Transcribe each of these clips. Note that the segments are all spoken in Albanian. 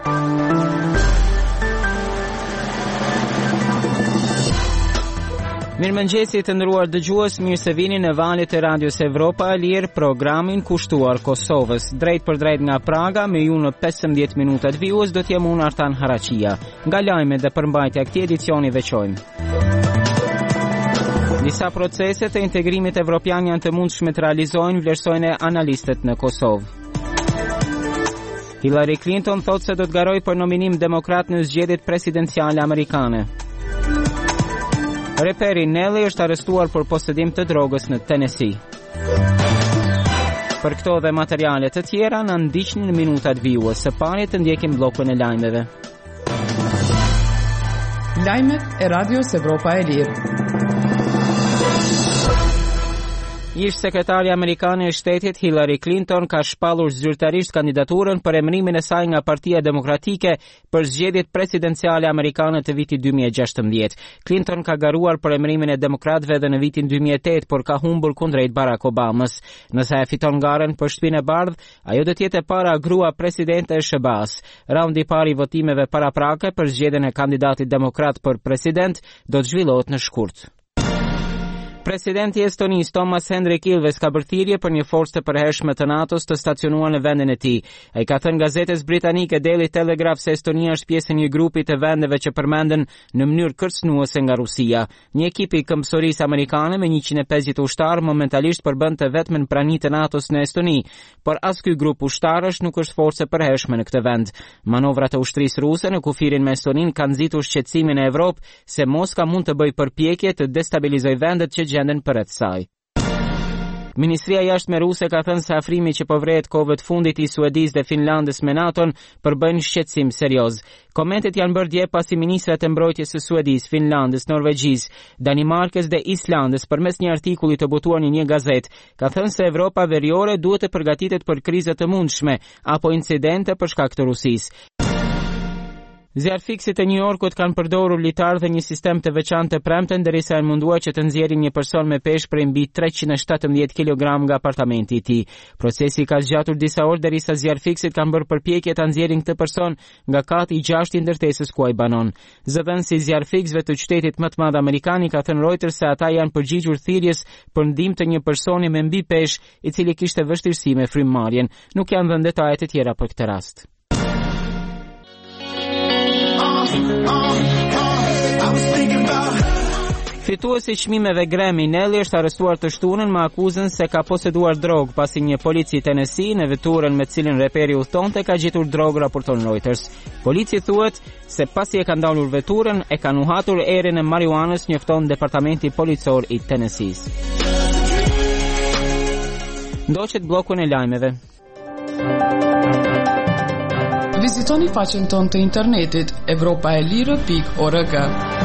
Mirëmëngjesi të nderuar dëgjues, mirë se vini në valët e Radios Evropa e Lirë, programin kushtuar Kosovës. Drejt për drejt nga Praga, me ju në 15 minutat vijues do t'jem unë Artan Haraqia. Nga lajmet dhe përmbajtja këtij edicioni veçojmë. Disa procese të integrimit evropian janë të mundshme të realizojnë, vlerësojnë analistët në Kosovë. Hillary Clinton thotë se do të garojë për nominim demokrat në zgjedhjet presidenciale amerikane. Reperi Nelly është arrestuar për posedim të drogës në Tennessee. Për këto dhe materiale të tjera në ndiqni në minutat vijues. Së pari të ndjekim bllokun e lajmeve. Lajmet e Radios Evropa e Lirë. Ish sekretari amerikane e shtetit Hillary Clinton ka shpallur zyrtarisht kandidaturën për emërimin e saj nga Partia Demokratike për zgjedhjet presidenciale amerikane të vitit 2016. Clinton ka garuar për emërimin e demokratëve edhe në vitin 2008, por ka humbur kundrejt Barack Obamas. Nëse e fiton garën për Shtëpinë e Bardhë, ajo do të jetë e para grua presidente e SBA-s. Raundi i parë i votimeve paraprake për zgjedhjen e kandidatit demokrat për president do të zhvillohet në shkurt. Presidenti i Estonisë Thomas Hendrik Ilves ka bërë thirrje për një forcë të përhershme të NATO-s të stacionuar në vendin e tij. Ai ka thënë gazetës britanike Daily Telegraph se Estonia është pjesë e një grupi të vendeve që përmenden në mënyrë kërcënuese nga Rusia. Një ekip i këmbësorisë amerikane me 150 ushtarë momentalisht përbën të vetmen praninë të NATO-s në Estoni, por as ky grup ushtarësh nuk është forcë e përhershme në këtë vend. Manovrat e ushtrisë ruse në kufirin me Estoninë kanë nxitur shqetësimin e Evropë se Moska mund të bëjë përpjekje të destabilizojë vendet që gjenden përreth saj. Ministria e Jashtme ruse ka thënë se afrimi që po vret kohëve të fundit i Suedisë dhe Finlandës me NATO-n përbën shqetësim serioz. Komentet janë bërë dje pasi ministrat e mbrojtjes së Suedisë, Finlandës, Norvegjisë, Danimarkës dhe Islandës përmes një artikulli të botuar në një gazetë ka thënë se Evropa veriore duhet të përgatitet për kriza të mundshme apo incidente për shkak të Rusisë. Zjarfikësit e New Yorkut kanë përdorur litar dhe një sistem të veçantë të premten derisa janë munduar që të nxjerrin një person me peshë prej mbi 317 kg nga apartamenti i tij. Procesi ka zgjatur disa orë derisa zjarfikësit kanë bërë përpjekje ta nxjerrin këtë person nga kati i 6 i ndërtesës ku ai banon. Zëdhënësi i zjarfikësve të qytetit më të madh amerikan ka thënë Reuters se ata janë përgjigjur thirrjes për ndihmë të një personi me mbi peshë i cili kishte vështirësi me frymëmarrjen. Nuk janë dhënë detaje të tjera për këtë rast. Fituesi i çmimeve Grammy Nelly është arrestuar të shtunën me akuzën se ka poseduar drogë pasi një polici i Tennessee në veturën me cilën reperi udhtonte ka gjetur drogë, raporton Reuters. Polici thuhet se pasi e ka ndalur veturën e ka nuhatur erën e marijuanës, njofton departamenti policor i Tennessees. Ndoqet bllokun e lajmeve. Vizitoni faqen tonë të internetit evropaelire.org.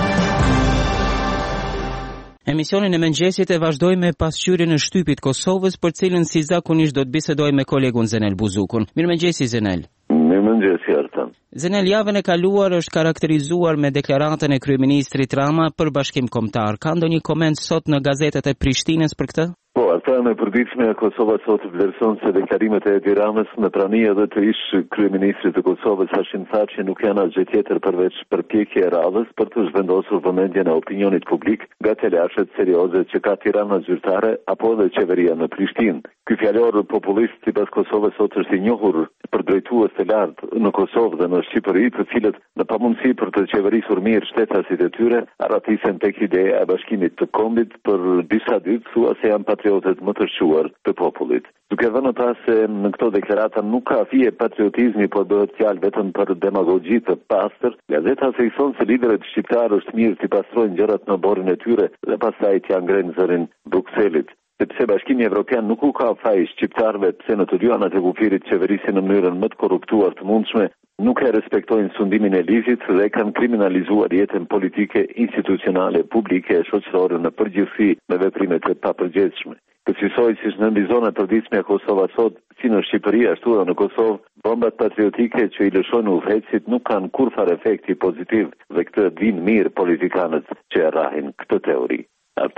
Emisionin e mëngjesit e vazhdoj me pasqyrjen e shtypit Kosovës, për cilën si zakonisht do të bisedoj me kolegun Zenel Buzukun. Mirëmëngjesi Zenel. Mirëmëngjesi Artan. Zenel, javën e kaluar është karakterizuar me deklaratën e kryeministrit Rama për bashkim kombëtar. Ka ndonjë koment sot në gazetet e Prishtinës për këtë? Po, ata në përditshme e Kosova sot vlerëson se deklarimet e Edi Ramës në prani edhe të ish kryeministrit të Kosovës Hashim Thaçi nuk janë asgjë tjetër përveç përpjekje e radhës për të zhvendosur vëmendjen e opinionit publik nga telashet serioze që ka Tirana zyrtare apo edhe qeveria në Prishtinë. Ky fjalor populist sipas Kosovës sot është i njohur për drejtues të lartë në Kosovë dhe në Shqipëri, të cilët në pamundësi për të qeverisur mirë shtetasit e tyre, arratisen tek ideja e bashkimit të kombit për disa ditë, thua se janë patriotet më të shquar të popullit. Duke dhënë pas se në këto deklarata nuk ka fije patriotizmi, por bëhet fjalë vetëm për demagogji të pastër, gazeta thekson se liderët shqiptarë është mirë të pastrojnë gjërat në borën e tyre dhe pastaj t'ia ngrenë zërin Brukselit. Sepse Bashkimi Evropian nuk u ka faj shqiptarëve pse në të dy anët e kufirit qeverisin në mënyrën më të korruptuar të mundshme, nuk e respektojnë sundimin e ligjit dhe kanë kriminalizuar jetën politike, institucionale, publike e shoqërore në përgjithësi me veprime të papërgjegjshme. Kësaj si në mbi zonën e përditshme e Kosovës sot, si në Shqipëri ashtu edhe në Kosovë, bombat patriotike që i lëshojnë udhëhecit nuk kanë kurrë efekti pozitiv dhe këtë dinë mirë politikanët që e rrahin këtë teori. Artan?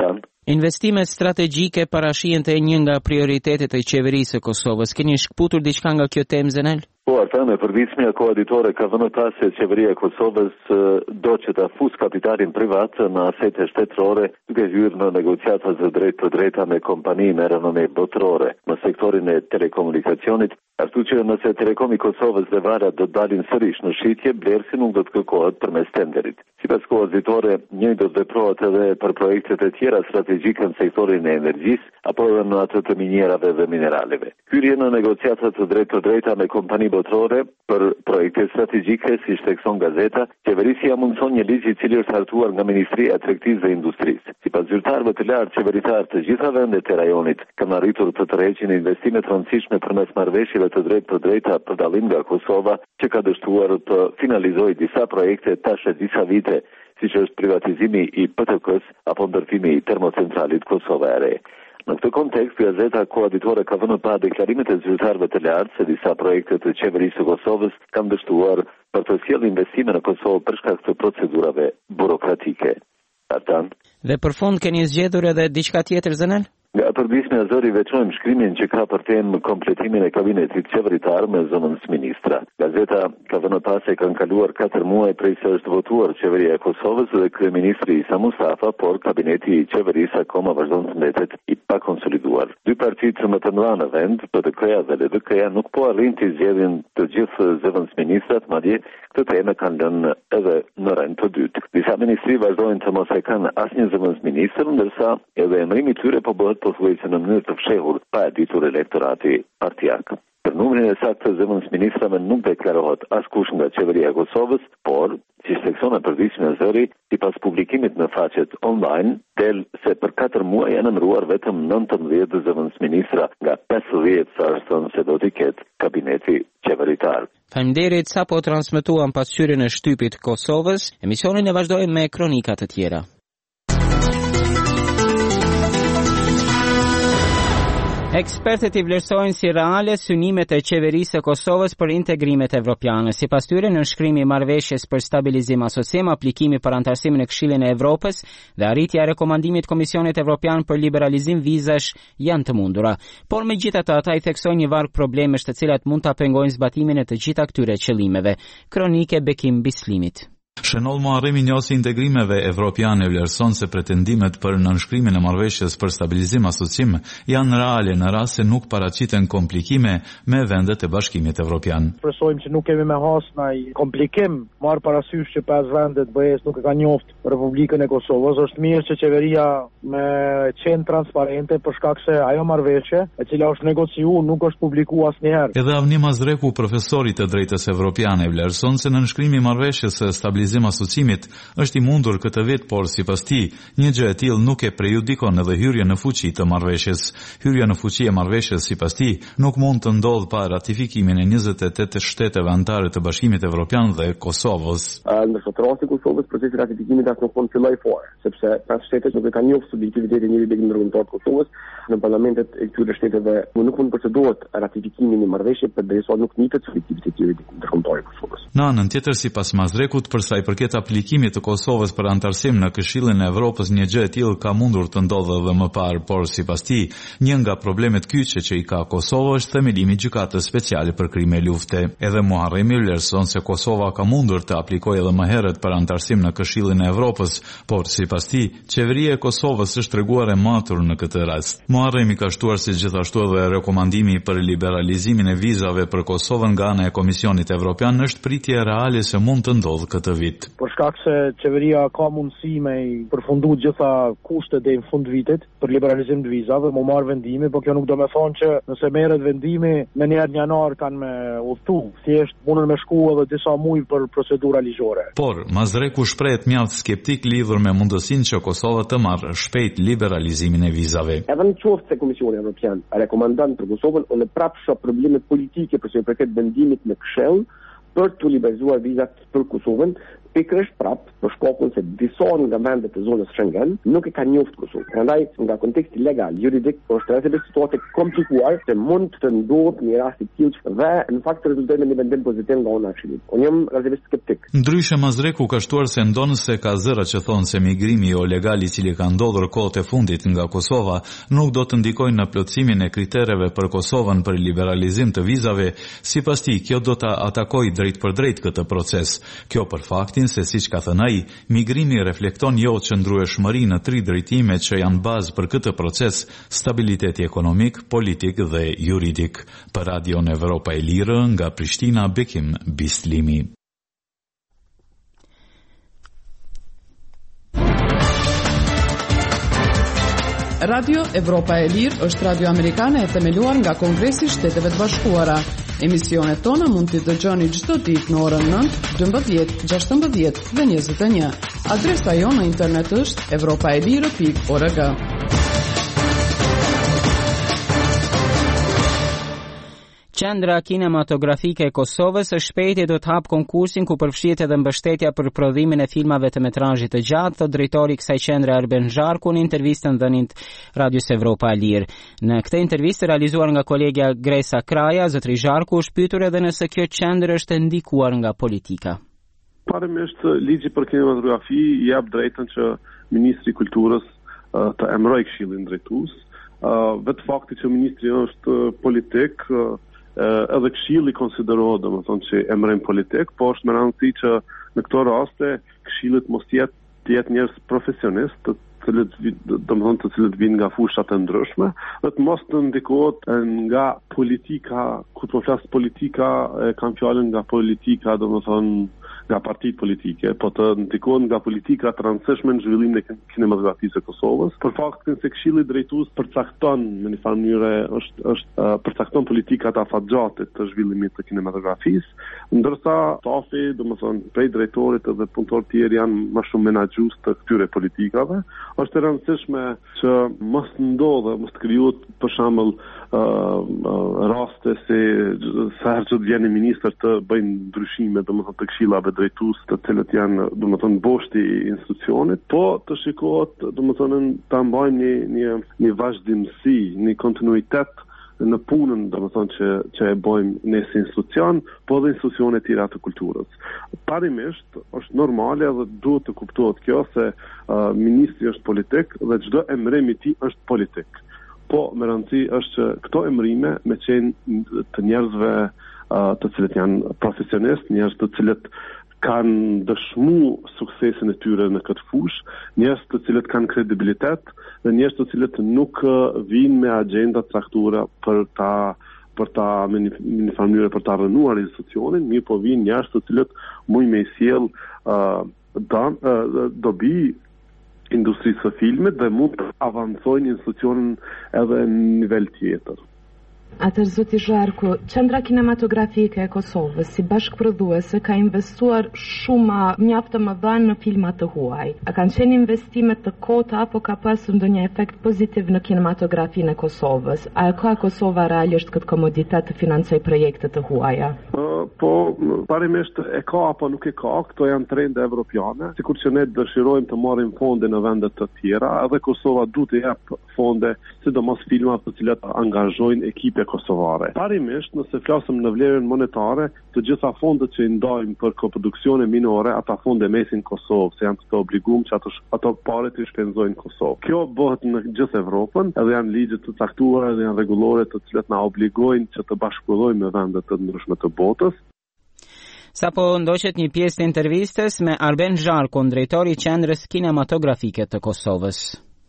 Investime strategjike parashihen të një nga prioritetet e qeverisë së Kosovës. Keni shkputur diçka nga kjo temë, Zenel? Po, ata me përditshmja koaditore ka vënë pas se qeveria e Kosovës do që ta fus kapitalin privat në asete shtetërore duke hyrë në negociata të drejta me kompani me renome botërore në sektorin e telekomunikacionit, ashtu që nëse Telekomi i Kosovës dhe Valat do dalin sërish në shitje, blerësi nuk do të kërkohet përmes tenderit. Sipas koaditore, një do të veprohet edhe për projektet e tjera strategjike në sektorin e energjisë apo edhe në atë të minjerave dhe mineraleve. Hyrje në negociata të drejta me kompani botërore për projekte strategjike, siç thekson gazeta, qeverisja mundson një ligj i cili është hartuar nga Ministria e Tregtisë dhe Industrisë. Sipas zyrtarëve të lartë qeveritar të gjitha vendet e rajonit kanë arritur të tërheqin investime të rëndësishme përmes marrëveshjeve të drejta për dallim nga Kosova, që ka dështuar të finalizojë disa projekte tash e disa vite, siç është privatizimi i PTK-s apo ndërtimi i termocentralit Kosova e Re. Në këtë kontekst, gazeta koaditore ka vënë pa deklarimet e zyrtarëve të lartë se disa projekte të qeverisë së Kosovës kanë dështuar për të sjellë investime në Kosovë për shkak të procedurave burokratike. Artan. Dhe për fund keni zgjedhur edhe diçka tjetër, Zenel? Nga përditshmja e zëri veçojmë shkrimin që ka për temë kompletimin e kabinetit qeveritar me zëvendës ministra. Gazeta ka vënë pas se kanë kaluar 4 muaj prej se është votuar qeveria e Kosovës dhe kryeministri Isa Mustafa, por kabineti i qeverisë akoma vazhdon të mbetet i pakonsoliduar. Dy partitë më të mëdha në vend, PDK-ja dhe LDK-ja, nuk po arrin të zgjedhin të gjithë zëvendës ministrat, madje këtë temë kanë lënë edhe në rend të dytë. Disa ministri vazhdojnë të mos e kanë asnjë zëvendës ministër, ndërsa edhe emrimi i tyre po bëhet pothuajse në mënyrë të fshehur pa e ditur elektorati partijak. Për numrin e saktë të zëvendës ministrave nuk deklarohet askush nga qeveria e Kosovës, por, siç thekson e përditshmja e zëri, sipas publikimit në faqet online, del se për 4 muaj janë emëruar vetëm 19 zëvendës ministra nga 50 sa është thënë se do t'i ketë kabineti qeveritar. Faleminderit, sa po transmetuam pasqyrjen e shtypit Kosovës. Emisionin e vazhdojmë me kronikat të tjera. Ekspertët i vlerësojnë si reale synimet e qeverisë së Kosovës për integrimet evropiane. Sipas tyre, nënshkrimi i marrëveshjes për stabilizim asocim, aplikimi për antarësimin në Këshillin e Evropës dhe arritja e rekomandimit Komisionit Evropian për liberalizim vizash janë të mundura. Por megjithatë, ata i theksojnë një varg problemesh të cilat mund ta pengojnë zbatimin e të gjitha këtyre qëllimeve. Kronike Bekim Bislimit. Shënoll Muharremi njosi integrimeve evropiane vlerëson se pretendimet për nënshkrimin e marrëveshjes për stabilizim asocim janë reale në rast se nuk paraqiten komplikime me vendet e Bashkimit Evropian. Presojmë që nuk kemi me has ndaj komplikim, marr parasysh që 5 vendet BE-s nuk e kanë njoft Republikën e Kosovës. Është mirë që qeveria me qenë transparente për shkak se ajo marrëveshje e cila është negociuar nuk është publikuar asnjëherë. Edhe Avni Mazreku, profesori i drejtës evropiane, vlerëson se nënshkrimi i marrëveshjes së stabilizim asocimit është i mundur këtë vit, por sipas tij, një gjë e tillë nuk e prejudikon edhe hyrjen në fuqi të marrëveshjes. Hyrja në fuqi e marrëveshjes sipas tij nuk mund të ndodhë pa ratifikimin e 28 shteteve anëtare të Bashkimit Evropian dhe Kosovës. Në rasti i Kosovës procesi i ratifikimit as nuk mund të fillojë fare, sepse 5 shtetet nuk e kanë njohur subjektivitetin e njëri ndërkombëtar të Kosovës. Në parlamentet e këtyre shteteve nuk mund të procedohet ratifikimin e marrëveshjes përderisa nuk nitet subjektiviteti ndërkombëtar i Kosovës. Në anën tjetër, sipas Mazrekut, për sa i përket aplikimit të Kosovës për antarësim në Këshillin e Evropës, një gjë e tillë ka mundur të ndodhë edhe më parë, por sipas tij, një nga problemet kyçe që i ka Kosova është themelimi i gjykatës speciale për krime lufte. Edhe Muharremi vlerëson se Kosova ka mundur të aplikojë edhe më herët për antarësim në Këshillin e Evropës, por sipas tij, qeveria e Kosovës është treguar e matur në këtë rast. Muharremi ka shtuar se gjithashtu edhe rekomandimi për liberalizimin e vizave për Kosovën nga ana e Komisionit Evropian është pritje reale se mund të ndodhë këtë vit. Për shkak se qeveria ka mundësi me përfundu gjitha kushtet deri në fund vitit për liberalizim të vizave, më marr vendime, por kjo nuk do të thonë që nëse merret vendimi në një janar kanë me udhëtu, thjesht mundën me shku edhe disa muaj për procedura ligjore. Por Mazreku shprehet mjaft skeptik lidhur me mundësinë që Kosova të marrë shpejt liberalizimin e vizave. Edhe në qoftë se Komisioni Evropian rekomandon për Kosovën, unë prapë shoh probleme politike për sa i përket vendimit në Këshill për të liberalizuar vizat për Kosovën, pikërisht prap për shkakun se disa nga vendet e zonës Schengen nuk e kanë njohur Kosovën. Prandaj nga konteksti legal, juridik, është rreth situatë komplikuar se mund të ndodhë një rast i tillë dhe në fakt rezultojë në një vendim pozitiv nga ana e Këshillit. Unë jam rreth skeptik. Ndryshe Mazreku ka shtuar se ndonëse ka zëra që thonë se migrimi ilegal i cili ka ndodhur kohët e fundit nga Kosova nuk do të ndikojnë në plotësimin e kritereve për Kosovën për liberalizim të vizave, sipas tij kjo do ta atakojë drejt për drejt këtë proces. Kjo për faktin se siç ka thënë ai, migrimi reflekton jo qëndrueshmëri në 3 drejtime që janë bazë për këtë proces, stabiliteti ekonomik, politik dhe juridik. Për Radion Evropa e Lirë nga Prishtina, Bekim Bislimi. Radio Evropa e Lirë është radio amerikane e themeluar nga Kongresi i Shteteve të Bashkuara. Emisionet tona mund t'i dëgjoni çdo ditë në orën 9, 12, 16 dhe 21. Adresa jonë në internet është europaelire.org. Qendra kinematografike e Kosovës së shpejti do të hap konkursin ku përfshihet edhe mbështetja për prodhimin e filmave të metrazhit të gjatë, thot drejtori i kësaj qendre Arben Zharku në intervistën dhënit Radios Evropa e Lirë. Në këtë intervistë realizuar nga kolegja Gresa Kraja, zotri Zharku është pyetur edhe nëse kjo qendër është ndikuar nga politika. Parimisht ligji për kinematografi jep drejtën që Ministri i Kulturës të emërojë Këshillin drejtues. Vetë fakti që ministri është politik, edhe Këshilli konsiderohet domethënë që emërim politik, po është më rëndësi që në këto raste Këshillit mos jetë njerëz profesionistë, të cilët vinë nga fusha të ndryshme, dhe të mos të ndikohet nga politika, kur po flas politika, kam fjalën nga politika, domethënë nga partitë politike, po të ndikohen nga politika të rëndësishme në zhvillimin e kinematografisë së Kosovës, për faktin se Këshilli drejtues përcakton në një farë mënyrë është përcakton politikat afatgjatit të zhvillimit të kinematografisë, ndërsa stafi, domethënë prej drejtorit dhe punëtorë tjerë janë më shumë menaxhues të këtyre politikave. Është e rëndësishme që mos ndodhë, mos të krijohet për shembull raste se sa herë që vjen një ministër të bëjnë ndryshime domethënë të këshillave drejtues të cilët janë domethënë boshti i institucionit, po të shikohet domethënë ta mbajmë një vazhdimsi, një kontinuitet në punën domethënë që e bëjmë ne si institucion, po dhe institucione tjera të kulturës. Parimisht është normale dhe duhet të kuptohet kjo se ministri është politik dhe çdo emërim i tij është politik. Po me rëndësi është që këto emërime me qenë të njerëzve të cilët janë profesionistë, njerëz të cilët kanë dëshmu suksesin e tyre në këtë fushë, njerëz të cilët kanë kredibilitet dhe njerëz të cilët nuk vinë me agenda traktura për ta me një mënyrë për ta rënuar institucionin, mirë po vinë njerëz të cilët mund me sjell dobi industrisë së filmit dhe mund të avancojnë institucionin edhe në nivel tjetër. Atëherë zoti Zharku, Qendra Kinematografike e Kosovës si bashkëprodhuese ka investuar shumë mjaft të mëdha në filma të huaj. A kanë qenë investime të kota apo ka pasur ndonjë efekt pozitiv në kinematografinë e Kosovës? A ka Kosova realisht këtë komoditet të financojë projekte të huaja? Po, parimisht e ka apo nuk e ka, këto janë trende evropiane, sikur që ne dëshirojmë të marrim fonde në vende të tjera, edhe Kosova duhet të jap fonde, sidomos filma të cilat angazhojnë ekipe kosovare. Parimisht, nëse flasim në vlerën monetare, të gjitha fondet që i ndajmë për koproduksione minore, ata fonde mesin Kosovë, se janë të obliguar që ato pare të shpenzojnë Kosovë. Kjo bëhet në gjithë Evropën, edhe janë ligje të caktuara dhe janë rregullore të cilat na obligojnë që të bashkëpunojmë me vende të ndryshme të botës. Sapo ndoqet një pjesë të intervistës me Arben Zharku, drejtori i Qendrës Kinematografike të Kosovës.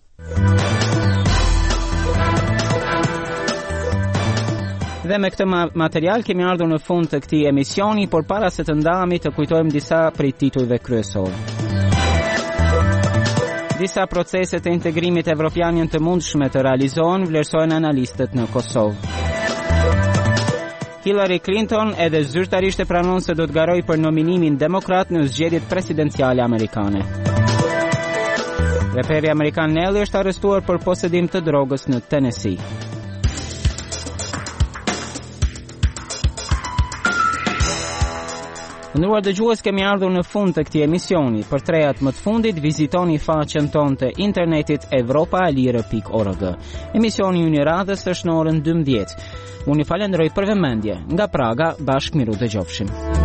Dhe me këtë material kemi ardhur në fund të këtij emisioni, por para se të ndahemi të kujtojmë disa prej titujve kryesorë. Disa procese të integrimit evropian janë të mundshme të realizohen, vlerësojnë analistët në Kosovë. Hillary Clinton edhe zyrtarisht e pranon se do të garojë për nominimin demokrat në zgjedhjet presidenciale amerikane. Reperi amerikan Nelly është arrestuar për posedim të drogës në Tennessee. Nderuar dëgjues, kemi ardhur në fund të këtij emisioni. Për 3 javë më të fundit vizitoni faqen tonë të internetit evropaelire.org. Emisioni ynë i radhës është në orën 12. Unë ju falenderoj për vëmendje. Nga Praga, bashkë miru dëgjofshim.